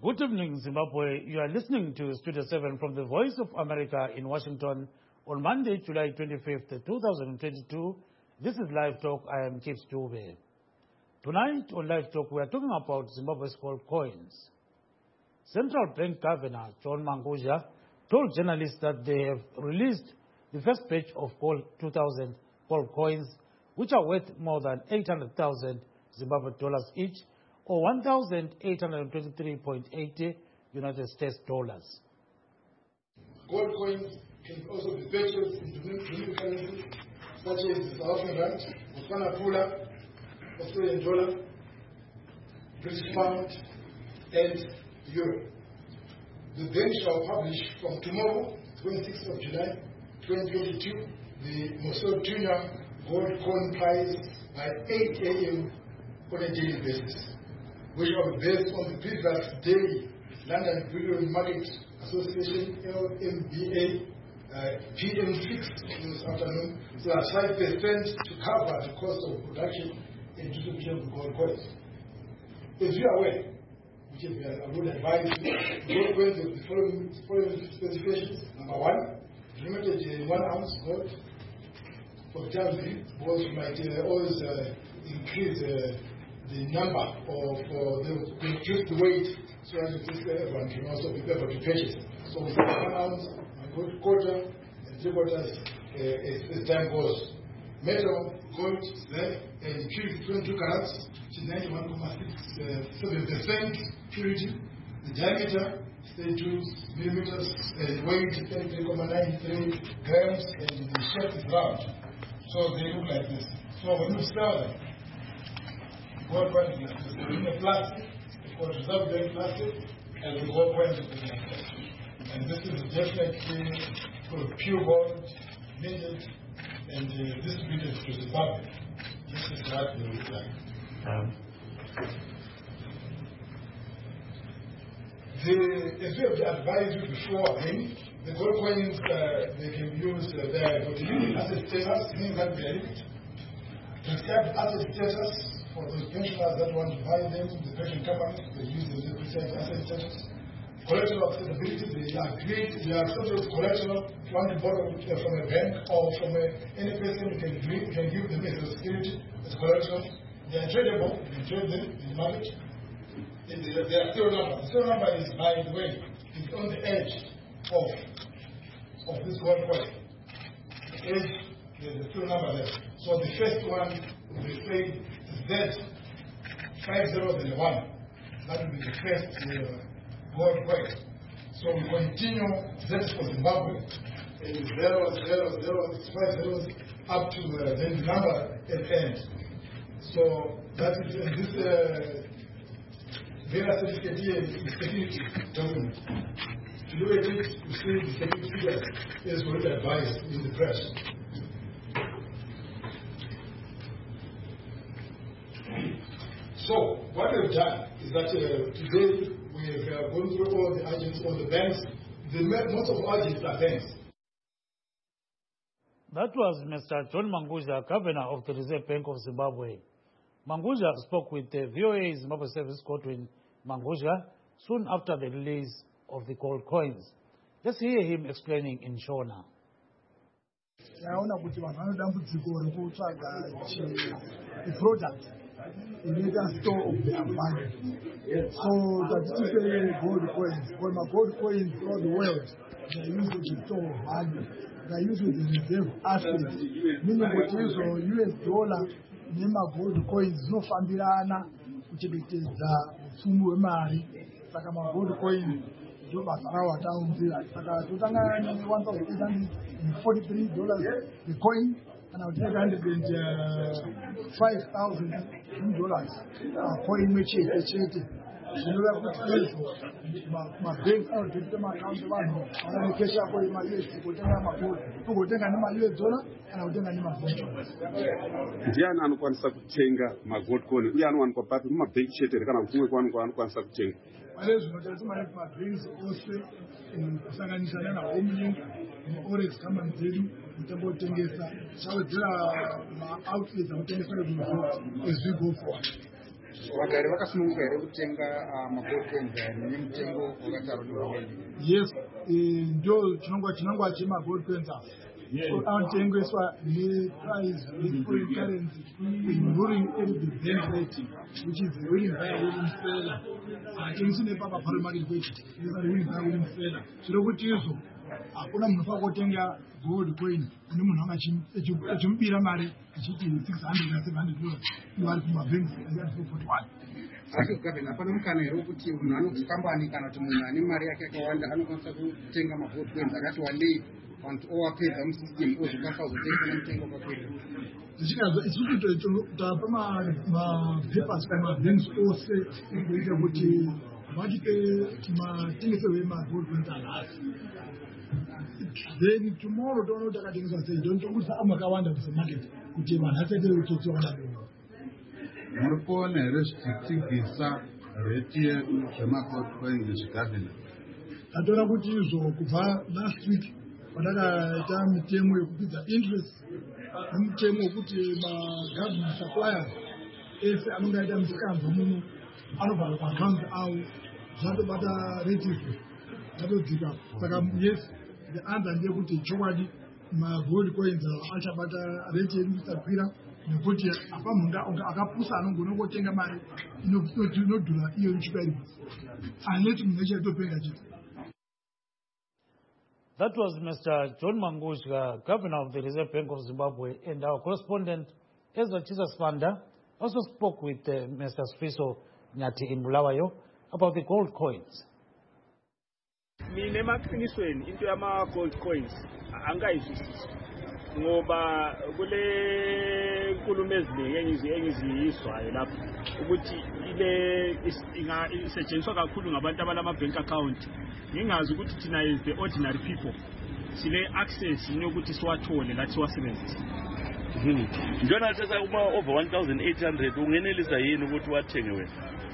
Good evening, Zimbabwe. You are listening to Studio 7 from the Voice of America in Washington on Monday, July 25th, 2022. This is Live Talk. I am Keith Dube. Tonight on Live Talk, we are talking about Zimbabwe's gold coins. Central Bank Governor John Mangudya told journalists that they have released the first batch of 2,000 gold coins, which are worth more than 800,000 Zimbabwe dollars each, or 1,823.80 United States dollars. Gold coins can also be purchased in new currencies such as the South African rand, Botswana pula, Australian dollar, British pound, and euro. The bank shall publish from tomorrow, 26th of July 2022, the Mosel Junior gold coin price by 8 a.m. on a daily basis, which are based on the previous daily London Bullion Market Association LMBA PM fixed this afternoon, so at 5% to cover the cost of production and distribution of the gold coins. As you are aware, which is I would advise you, gold coins of the following specifications. Number one, limited in 1 ounce gold. For the time being, gold might always increase the number of reduce the weight so that everyone can also be able to purchase. So we have 1 ounce, a quarter, and 3/4 as time goes. Metal, gold, lead, and purity 22 carats, which is 91.67% purity. The diameter, 32 millimeters, and weight 33.93 grams, and the shape is round. So they look like this. So when you sell them, gold coins in a plastic, it's called reserve bank plastic, and the gold coins in the and this is definitely pure gold, minted, and distributed to Zimbabwe. This is what they look like. As we have advised you before, the gold coins they can be used there for the unique asset status, meaning that they are linked. Prescribed asset status for those pensioners that want to buy them, the pension companies, they use the prescribed asset status. Collateral acceptability, they agreed, they are accepted collateral if you want to borrow from a bank or from any person you can give them as a security, as collateral. They are tradable, you can trade them in the market. They are serial number. The serial number is, by the way, it's on the edge of this gold coin. The edge, there's a serial number there. So the first one will be saying Z5001. That will be the first gold coin. So we continue Z for Zimbabwe, and 0, 0, 0, 5 zeros up to then the number at the end. So that is this Vera certificate here is security document. To do it, you see the security figures as well advised in the press. So what we've done is that today we have gone through all the agents, all the banks. Most of the agents are banks. That was Mr. John Mangudya, Governor of the Reserve Bank of Zimbabwe. Mangudya spoke with the VOA Zimbabwe Service Godwin Mangudya soon after the release of the gold coins. Let's hear him explaining in Shona. The product in the store of their money. So that's to say gold coins. When my gold coins throughout the world, they are used to store value. They are used to reserve assets. Meaning what is US dollar, nema gold coins no fambirana kuchebetedza upfumi hwemari. Saka ma gold coins ndo basa rawo ataunzira. Saka totanga ne $1,843 the coin. And I'll take $5,000 coin which is you know that my bank out to my account one and cash up for my US to go to my US dollar and I'll take my bank. Ndiani anokwanisa kutenga magold coin uye anowanikwa papi mumabhenki chete kana kumwe kwaanokwanisa kutenga? Manje zvinotengesa mabhenki ose kusanganisana naHomelink neOrex company dzedu kutengesa chawedzera maoutlets anotengesa as we go forward. vagari vakasununguka here kutenga magold coins nemutengo wakatarwa. Yes, ndo chinangwa chemagold coins anotengeswa neprice foreign currency in ruling the bank rate, which is the willing buyer willing seller. Hatengeswi nepapa pari market rate, is the willing buyer willing seller. Zviro kuti izvo hakuna munhu pakutenga gold coin kune munhu anga achimubira mari achiti $600 na $700 ivari kumabanks ari 41. Asi kugavhena pane mukana here wekuti munhu anokambani kana kuti munhu ane mari yake yakawanda anokwanisa kutenga magold coins akati wandei vantu owapedza musystem ozokwanisa kuzotenga nemutengo wakakwirira. Zvichikazo isusu tapa mapapers pamabanks ose kuita kuti vatipe matengeserwo emagold coins anhasi. Then tomorrow toona kuti akatengeswa sei, tokuisa amwe akawanda kusemarket kuti vanhu asaite utsotsi wakadaro. Muri kuona here zvichitigisa reti yedu zvemagold coins zvigavhena? Tatoona kuti izvo kubva last week patakaita mitemo yekupidza interest nemutemo wekuti magovernment suppliers ese anonge aita misikanzwa muno anobva paaccounts avo zvatobata rate zvatodzika. Saka yes, the answer ndeyekuti chokwadi magold coins achabata rate yedu isakwira nekuti apa munhu akapusa anogona kutenga mari inodhura iyo ichipairi unless munhu achatopenga chete. That was Mr. John Mangudya, Governor of the Reserve Bank of Zimbabwe, and our correspondent Ezra Chisaswanda also spoke with Mr. Sifiso Nyati in Bulawayo about the gold coins. Mina emaqinisweni into yama gold coins angayizwisisi ngoba kule nkulumo eziningi engizizwayo lapho ukuthi ile isetshenziswa kakhulu ngabantu abalama bank account. Ngingazi ukuthi thina is the ordinary people sile access yokuthi siwathole lathi siwasebenzise. Njona sasa uma over 1800 ungenelisa yini ukuthi wathenge wena?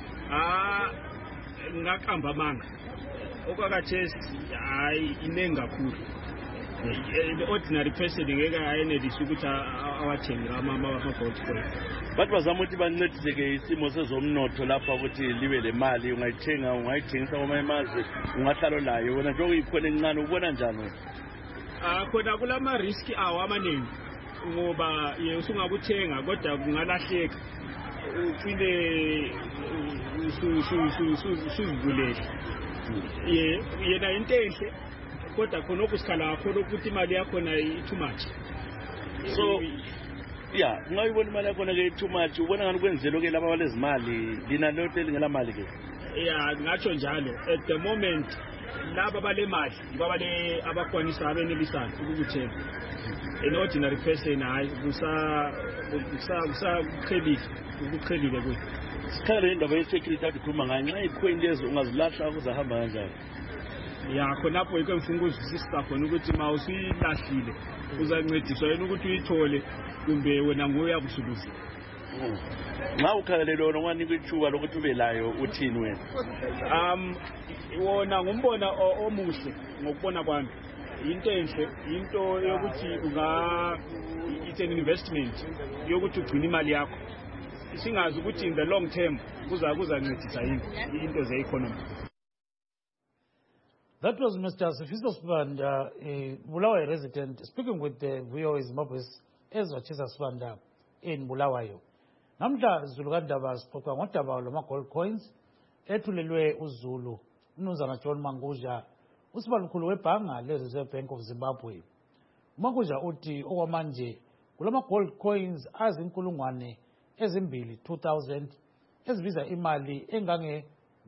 Ngakamba amanga okakathesi hayi inengi kakhulu. The ordinary person ngeke ayenelise ukuthi awathenge ama-gold coins. But bazama ukuthi bancediseke isimo sezomnotho lapha ukuthi libe le mali ungayithengisa kwamanye amazwe ungahlala layo wena njengoba ikhona encane ubona njani? Khona kulama risk awo amaningi ngoba usungakuthenga kodwa kungalahleka uphinde usuzivulele. Yena into enhle kodwa khona okusikhala kakhulu ukuthi imali yakho nayo too much. So yeah, ungayibona imali yakho ke too much ubona ngani kwenzelo ke laba balezimali lina lote lingela mali ke? Yeah, ngatsho njalo. At the moment laba bale mali babale abakwanisa abenelisayo ukukuthenga. An ordinary person hayi ukuqhelile kuyo. Sikhale indaba ye-security adikhuluma ngayo nxa icoin lezo ungazilahla kuzahamba kanjani? Ya khonapho yikho ngifuna ukuzwisisa khona ukuthi ma usilahlile uzancediswa yena ukuthi uyithole kumbe wena nguya kusuluza. Nxa ukhalelwe wona unganikwa ithuba lokuthi ube layo uthini wena? Wona ngumbono omuhle ngokubona kwami. Into enhle, into yokuthi it's an investment yokuthi ugcina imali yakho. Singazi ukuthi in the long term kuzancedisa yini into ze-economy. That was Mr. Sifiso Nyati, a Bulawayo resident, speaking with the VOA Zimbabwe's Ezra Chisaswanda in Bulawayo. Namhla Zulukandaba spoke ngodaba lwama-gold coins ethulelwe uZulu uMnumzana John Mangudya, usibalukhulu webhanga le-Reserve Bank of Zimbabwe. Mangudya uthi okwamanje kulama-gold coins azinkulungwane ezimbili 2,000 ezibiza imali engange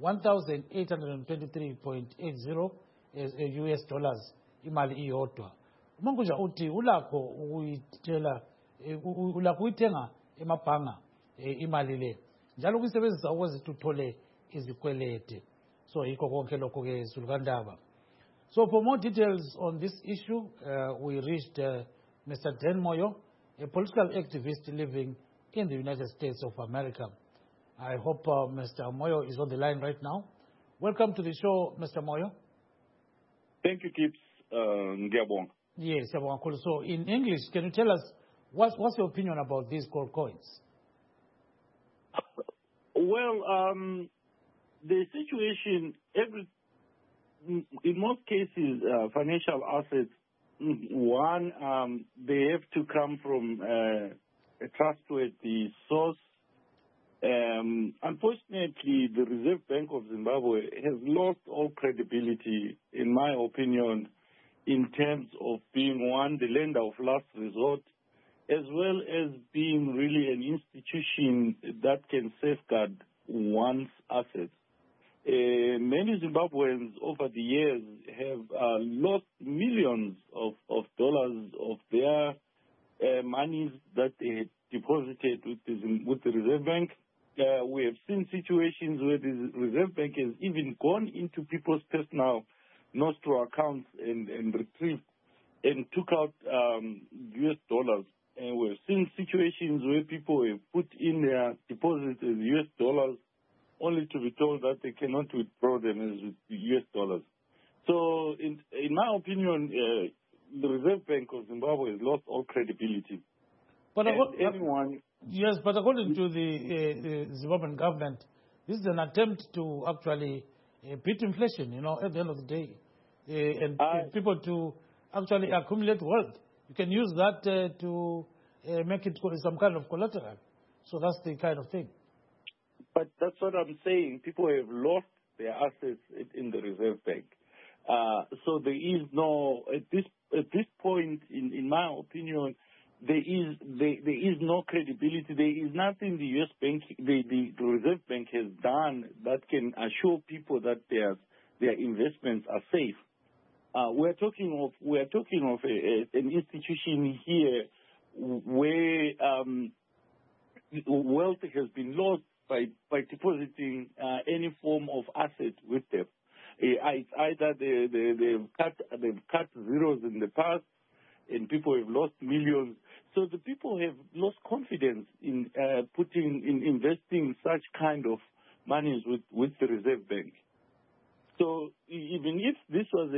1,823.80 US dollars imali iyodwa. Mangudya uthi ulakho ukuyithenga emabhanga imali le njalo kuyisebenzisa ukuthi uthole izikwelede. So yikho konke lokho ke Zulukandaba. So for more details on this issue, we reached Mr. Dan Moyo, a political activist living in the United States of America. I hope Mr. Moyo is on the line right now. Welcome to the show, Mr. Moyo. Thank you, Kips. Ngiyabonga. Yes, so in English, can you tell us what's your opinion about these gold coins? The situation, in most cases, financial assets, one, they have to come from a trustworthy source. Unfortunately, the Reserve Bank of Zimbabwe has lost all credibility, in my opinion, in terms of being, one, the lender of last resort, as well as being really an institution that can safeguard one's assets. Many Zimbabweans over the years have lost millions of dollars of their monies that they had deposited with the Reserve Bank. We have seen situations where the Reserve Bank has even gone into people's personal nostro accounts and retrieved and took out US dollars. And we've seen situations where people have put in their deposits as US dollars only to be told that they cannot withdraw them as US dollars. So in my opinion, the Reserve Bank of Zimbabwe has lost all credibility. But anyone... Yes, but according to the Zimbabwean government, this is an attempt to actually beat inflation, at the end of the day, and people to actually accumulate wealth. You can use that to make it some kind of collateral. So that's the kind of thing. But that's what I'm saying. People have lost their assets in the Reserve Bank. So there is no, at this point, in my opinion, there is no credibility. There is nothing the U.S. Bank, the Reserve Bank has done that can assure people that their investments are safe. We're talking of an institution here where wealth has been lost by depositing any form of asset with them. It's either they've cut zeros in the past, and people have lost millions. So the people have lost confidence in investing such kind of monies with the Reserve Bank. So even if this was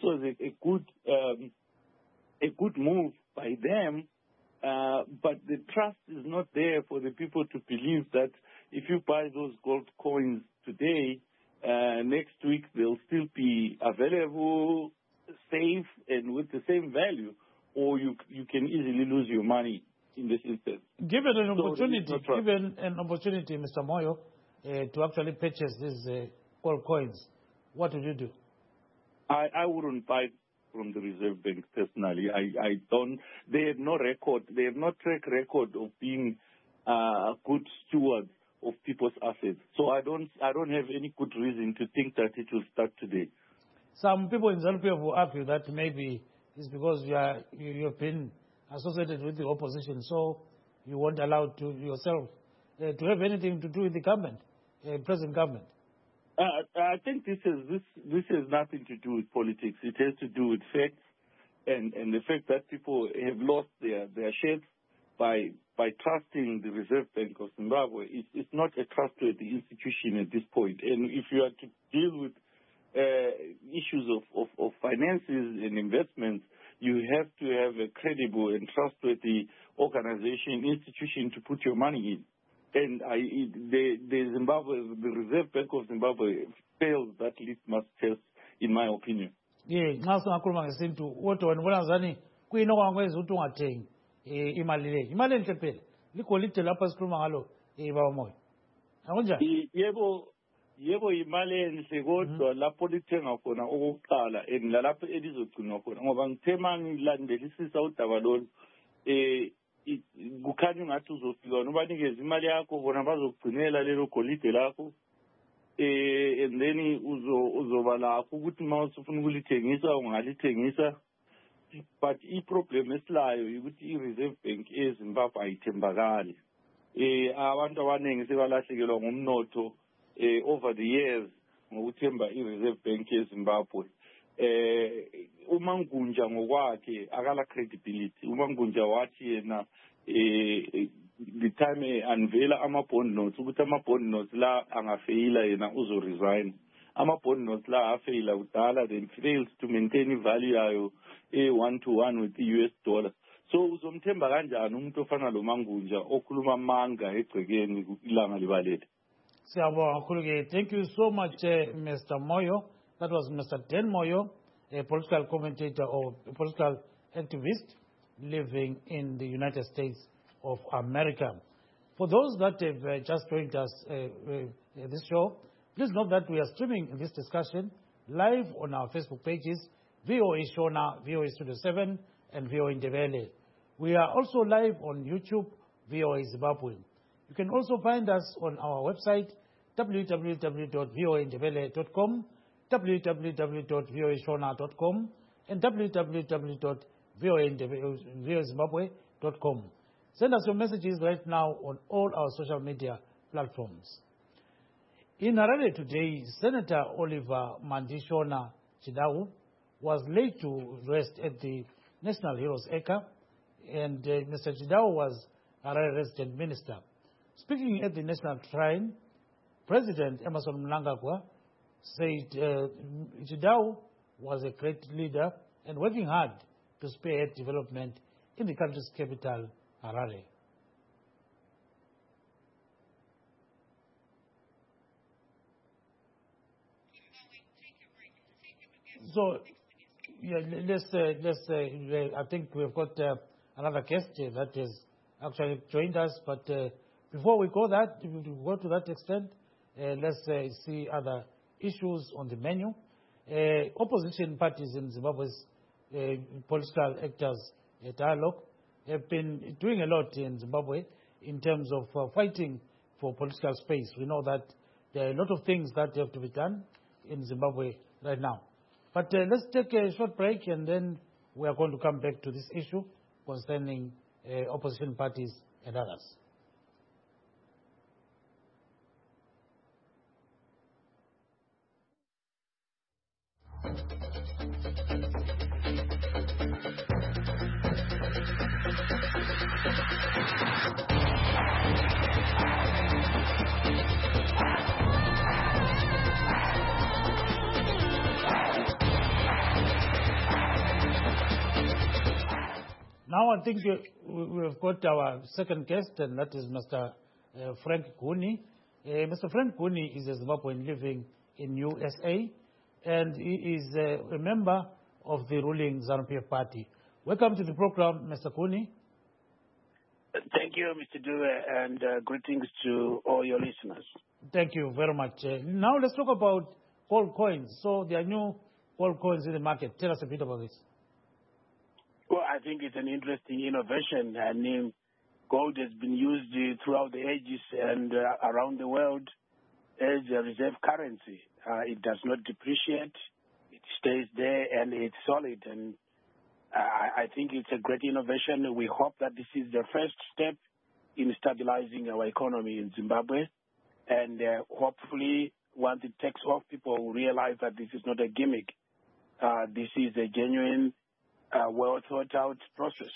a good move by them, but the trust is not there for the people to believe that if you buy those gold coins today, next week they'll still be available, safe, and with the same value, or you can easily lose your money in this instance. Given an opportunity, Mr. Moyo, to actually purchase these gold coins, what would you do? I wouldn't buy from the Reserve Bank personally. I don't. They have no record. They have no track record of being good stewards of people's assets. So I don't have any good reason to think that it will start today. Some people in ZANU-PF will argue that maybe it's because you've been associated with the opposition, so you weren't allowed to yourself to have anything to do with the government, present government. I think this has nothing to do with politics. It has to do with facts and the fact that people have lost their shares by trusting the Reserve Bank of Zimbabwe. It's not a trustworthy institution at this point. And if you are to deal with issues of finances and investments, you have to have a credible and trustworthy organization, institution to put your money in. And the Reserve Bank of Zimbabwe fails that litmus test, in my opinion. Yeah, nxa singakhuluma ngesintu kodwa ngibona ngani kuyinokwangenza ukuthi ungathengi imali le. Imali enhle phela. Ligolide lapha sikhuluma ngalo baba Moyo. Akunjani? Yebo imali enhle kodwa lapho lithenga khona okokuqala and lalapho elizogcinwa khona ngoba ngithe mangilandelisisa udaba lolu kukhanya ngathi uzofika ubanikeza imali yakho bona bazokugcinela lelo golide lakho and then uzoba lakho ukuthi uma usufuna ukulithengisa ungalithengisa. But i-problem esilayo ukuthi i-Reserve Bank eZimbabwe ayithembakali. Abantu abaningi sebalahlekelwa ngumnotho over the years ngokuthemba i-Reserve Bank eZimbabwe. uMangunja ngokwakhe akala credibility. uMangunja wathi yena the time unveila ama-bond notes ukuthi ama-bond notes la angafeyila yena uzo-resign. Ama-bond notes la afeyila kudala then fails to maintain i-value yayo 1-to-1 with the US dollar. So uzomthemba kanjani umuntu ofana lo Mangunja okhuluma amanga egcekeni ilanga libalele? Thank you so much, Mr. Moyo. That was Mr. Dan Moyo, a political commentator or a political activist living in the United States of America. For those that have just joined us this show, please note that we are streaming this discussion live on our Facebook pages, VOA Shona, VOA Studio 7, and VOA Ndebele. We are also live on YouTube, VOA Zimbabwe. You can also find us on our website, www.voandebele.com, www.voashona.com, and www.voazimbabwe.com. Send us your messages right now on all our social media platforms. In Harare today, Senator Oliver Mandishona Chidau was laid to rest at the National Heroes Acre, and Mr. Chidau was Harare resident minister. Speaking at the National Shrine, President Emerson Mnangagwa said Chidau was a great leader and working hard to spearhead development in the country's capital, Harare. So, yeah, I think we've got another guest that has actually joined us, but before we go to that extent, let's see other issues on the menu. Opposition parties in Zimbabwe's political actors dialogue have been doing a lot in Zimbabwe in terms of fighting for political space. We know that there are a lot of things that have to be done in Zimbabwe right now. But let's take a short break, and then we are going to come back to this issue concerning opposition parties and others. Now I think we've got our second guest, and that is Mr. Frank Guni. Mr. Frank Guni is a Zimbabwean living in USA, and he is a member of the ruling ZANU-PF party. Welcome to the program, Mr. Guni. Thank you, Mr. Dube, and greetings to all your listeners. Thank you very much. Now let's talk about gold coins. So there are new gold coins in the market. Tell us a bit about this. Well, I think it's an interesting innovation. I mean, gold has been used throughout the ages and around the world as a reserve currency. It does not depreciate. It stays there, and it's solid. And I think it's a great innovation. We hope that this is the first step in stabilizing our economy in Zimbabwe. And hopefully, once it takes off, people will realize that this is not a gimmick. This is a genuine, well-thought-out process.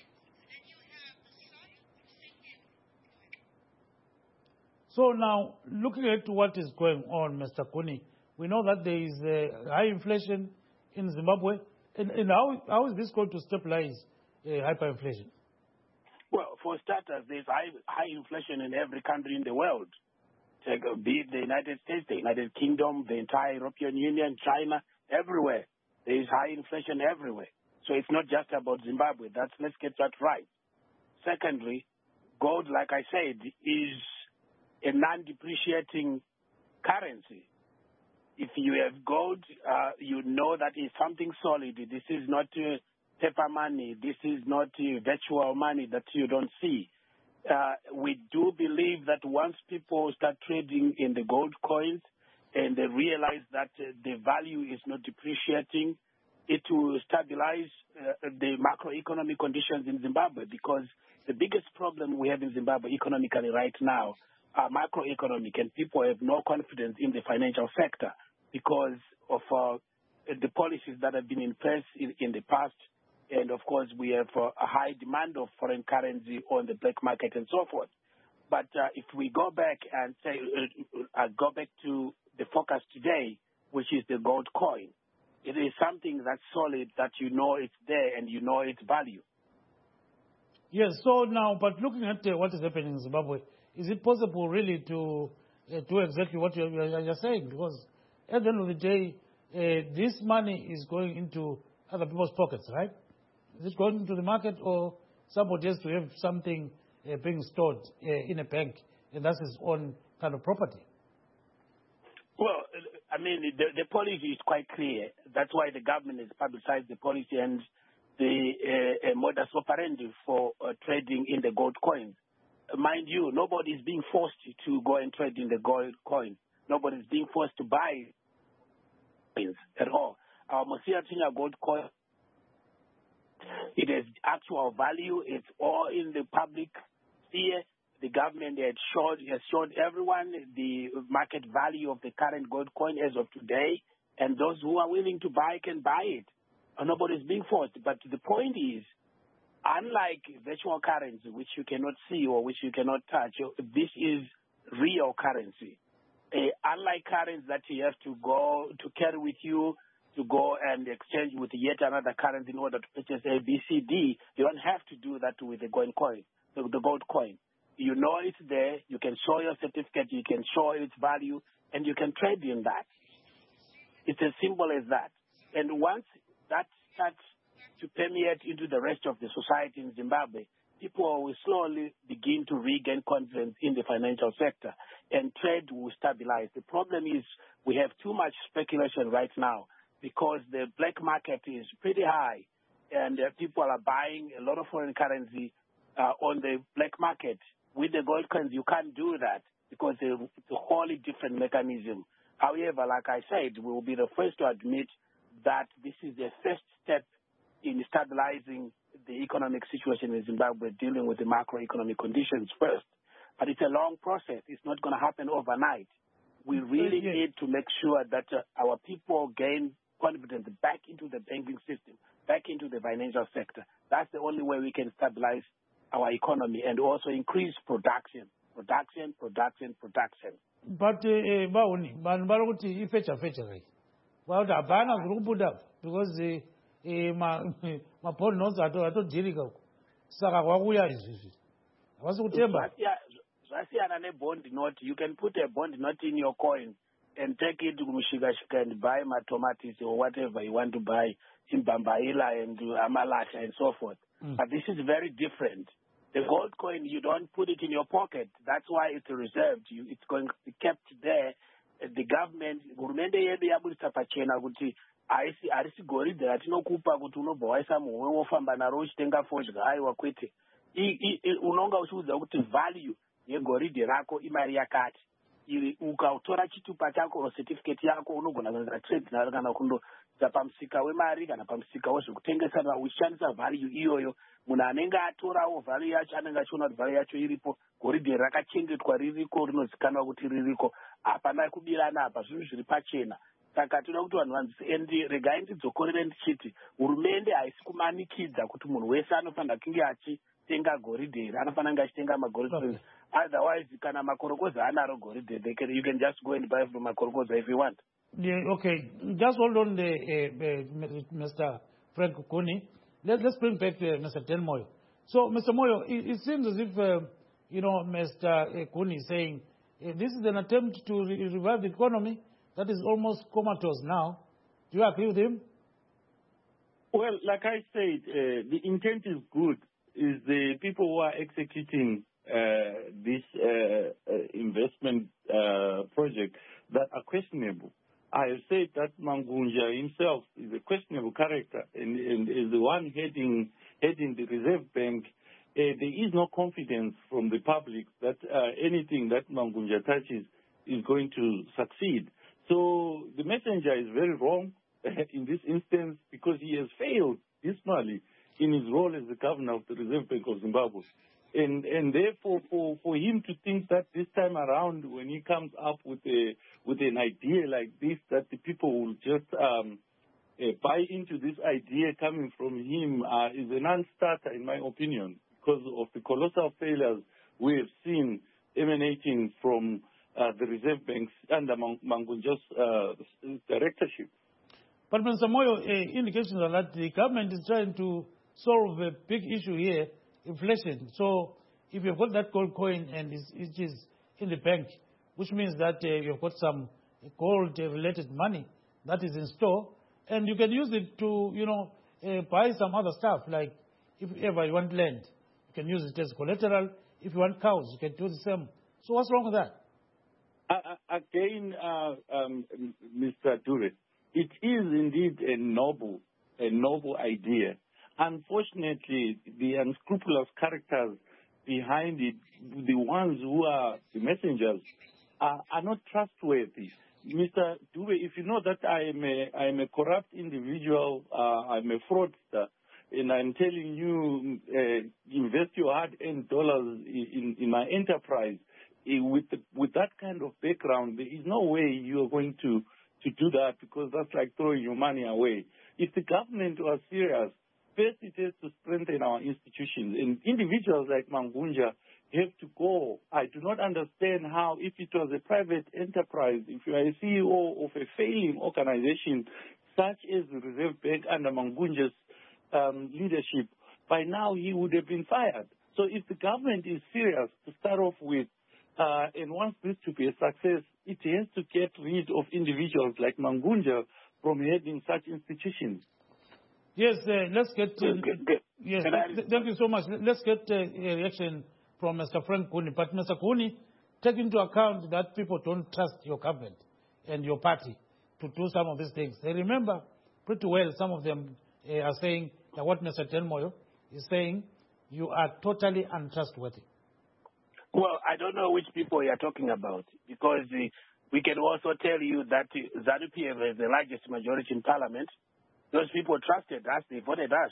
So now, looking at what is going on, Mr. Kuni, we know that there is high inflation in Zimbabwe. And how is this going to stabilize hyperinflation? Well, for starters, there's high inflation in every country in the world. Be it the United States, the United Kingdom, the entire European Union, China, everywhere. There is high inflation everywhere. So it's not just about Zimbabwe. Let's get that right. Secondly, gold, like I said, is a non-depreciating currency. If you have gold, you know that it's something solid. This is not paper money. This is not virtual money that you don't see. We do believe that once people start trading in the gold coins and they realize that the value is not depreciating, it will stabilize the macroeconomic conditions in Zimbabwe, because the biggest problem we have in Zimbabwe economically right now are macroeconomic, and people have no confidence in the financial sector because of the policies that have been in place in the past. And, of course, we have a high demand of foreign currency on the black market and so forth. But if we go back and say, go back to the focus today, which is the gold coin, it is something that's solid, that you know it's there and you know its value. Yes, so now, but looking at what is happening in Zimbabwe, is it possible really to do exactly what you're saying, because at the end of the day, this money is going into other people's pockets, right? Is it going into the market, or somebody has to have something being stored in a bank, and that's his own kind of property? Well, I mean, the policy is quite clear. That's why the government has publicized the policy and the modus operandi for trading in the gold coins. Mind you, nobody is being forced to go and trade in the gold coin. Nobody is being forced to buy coins at all. Our Mosiatinga gold coin, it has actual value. It's all in the public sphere. The government has showed everyone the market value of the current gold coin as of today, and those who are willing to buy can buy it. Nobody is being forced. But the point is, unlike virtual currency, which you cannot see or which you cannot touch, this is real currency. Unlike currency that you have to go to carry with you, to go and exchange with yet another currency in order to purchase A, B, C, D, you don't have to do that with the gold coin. The gold coin. You know it's there. You can show your certificate. You can show its value, and you can trade in that. It's as simple as that. And once that starts to permeate into the rest of the society in Zimbabwe, people will slowly begin to regain confidence in the financial sector, and trade will stabilize. The problem is we have too much speculation right now because the black market is pretty high, and people are buying a lot of foreign currency on the black market. With the gold coins, you can't do that because it's a wholly different mechanism. However, like I said, we will be the first to admit that this is the first step in stabilizing the economic situation in Zimbabwe, dealing with the macroeconomic conditions first. But it's a long process. It's not going to happen overnight. We really need to make sure that our people gain confidence back into the banking system, back into the financial sector. That's the only way we can stabilize our economy and also increase production. But Bauni, Banbaruti, Ifecha, well, the Habana group up because my phone knows I don't Jericho. Sarawaguya is it. What's the temper? Yeah, bond note. You can put a bond note in your coin and take it to Mushigashika and buy my tomatoes or whatever you want to buy in Bambaila and Amalasha and so forth. But this is very different. The gold coin, you don't put it in your pocket. That's why it's reserved. It's going to be kept there. The government, arisi goridhe ratinokupa kuti unobva waisa muhwe wofamba naro uchitenga fodya aiwa kwete unonga uchiudza kuti value yegoridhe rako imari yakati ukautora chitupa chako ro certificate yako unogona kuita trade naro kana kundoisa pamusika wemari kana pamusika wezvekutengesa uchishandisa value iyoyo. Munhu anenge atorawo value yacho anenge achiona kuti value yacho iripo, goridhe rakachengetwa ririko, rinozikanwa kuti ririko, hapana kubirana apa, zvinhu zviri pachena. Saka toda kuti vanhu vanzi regai ndidzokorere ndichiti hurumende haisi kumanikidza kuti munhu wese anofanira kunge achitenga goridhe iri, anofanira kunge achitenga magoridhe. Otherwise, kana makorokoza anaro goridhe, you can just go and buy from makorokoza if you want. Yeah, okay. Just hold on, Mr. Frank Kuni. Let's bring back Mr. Dan Moyo. So, Mr. Moyo, it seems as if, Mr. Kuni is saying this is an attempt to revive the economy that is almost comatose now. Do you agree with him? Well, like I said, the intent is good. It's the people who are executing this investment project that are questionable. I have said that Mangunja himself is a questionable character and is the one heading the Reserve Bank. There is no confidence from the public that anything that Mangunja touches is going to succeed. So the messenger is very wrong in this instance because he has failed dismally in his role as the governor of the Reserve Bank of Zimbabwe. And therefore, for him to think that this time around, when he comes up with an idea like this, that the people will just buy into this idea coming from him is a non-starter, in my opinion, because of the colossal failures we have seen emanating from the Reserve Banks under Mangunja's directorship. But Mr. Moyo, indications are that the government is trying to solve a big issue here, inflation. So if you've got that gold coin and it is in the bank, which means that you've got some gold-related money that is in store, and you can use it to, buy some other stuff. Like if ever you want land, you can use it as collateral. If you want cows, you can do the same. So what's wrong with that? Again, Mr. Dube, it is indeed a noble idea. Unfortunately, the unscrupulous characters behind it, the ones who are the messengers, are not trustworthy. Mr. Dube, if you know that I am a corrupt individual, I'm a fraudster, and I'm telling you, invest your hard-earned dollars in my enterprise, with that kind of background, there is no way you are going to do that, because that's like throwing your money away. If the government was serious, first it has to strengthen our institutions, and individuals like Mangunja have to go. I do not understand how, if it was a private enterprise, if you are a CEO of a failing organization such as the Reserve Bank under Mangunja's leadership, by now he would have been fired. So if the government is serious to start off with and wants this to be a success, it has to get rid of individuals like Mangunja from heading such institutions. Yes, let's get... yes, thank you so much. Let's get a reaction from Mr. Frank Kuni. But Mr. Kuni, take into account that people don't trust your government and your party to do some of these things. They remember pretty well, some of them are saying that what Mr. Tenmoyo is saying, you are totally untrustworthy. Well, I don't know which people you are talking about, because we can also tell you that ZANU-PF is the largest majority in parliament. Those people trusted us, they voted us.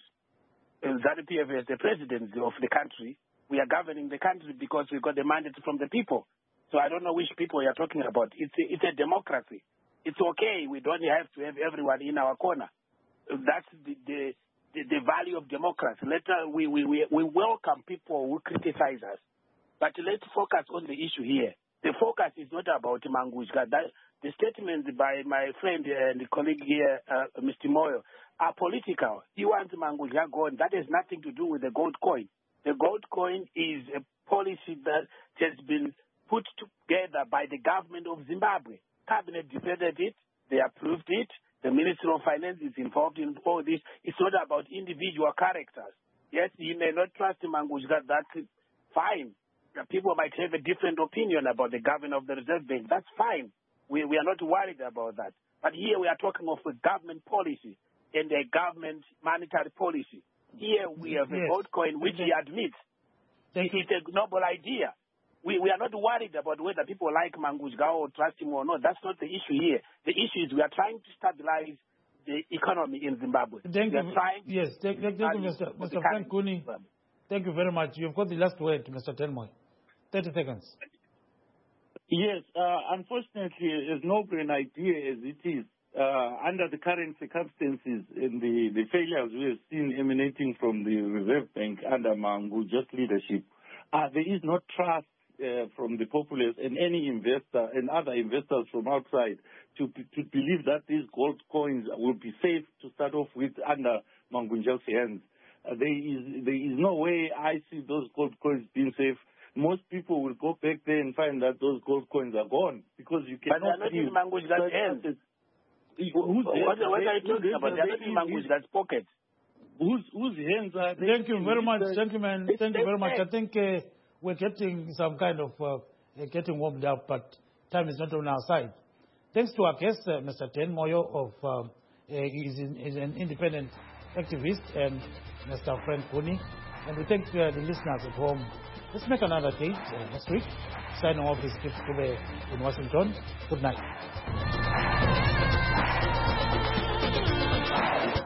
ZANU-PF is the president of the country. We are governing the country because we got the mandate from the people. So I don't know which people you are talking about. It's a democracy. It's okay. We don't have to have everyone in our corner. That's the value of democracy. We welcome people who criticize us. But let's focus on the issue here. The focus is not about Mangujga. The statements by my friend and colleague here, Mr. Moyo, are political. He wants Mangujga gone. That has nothing to do with the gold coin. The gold coin is a policy that has been put together by the government of Zimbabwe. Cabinet debated it. They approved it. The Ministry of Finance is involved in all this. It's not about individual characters. Yes, you may not trust Mangujga. That's fine. People might have a different opinion about the government of the Reserve Bank. That's fine. We are not worried about that. But here we are talking of a government policy and a government monetary policy. Here we have a gold coin, which he admits. It's a noble idea. We are not worried about whether people like Mangujga or trust him or not. That's not the issue here. The issue is we are trying to stabilize the economy in Zimbabwe. Thank you. Yes, thank you, Mr. Frank Kuni. Thank you very much. You've got the last word, Mr. Tenmoy. 30 seconds. Yes, unfortunately, as noble an idea as it is, under the current circumstances and the failures we have seen emanating from the Reserve Bank under Mangunja's leadership, there is no trust from the populace and any investor and other investors from outside to believe that these gold coins will be safe to start off with under Mangunja's hands. There is no way I see those gold coins being safe. Most people will go back there and find that those gold coins are gone because you cannot. But they're not in Mangujga's hands. What are you talking about? They're not in Mangujga's pocket. Whose hands are they? Thank you very much, gentlemen. Thank you very much. I think we're getting some kind of getting warmed up, but time is not on our side. Thanks to our guest, Mr. Tenmoyo, he's an independent activist, and Mr. Frank Kuni. And we thank the listeners at home. Let's make another date next week. Signing off this Gift Kube in Washington. Good night.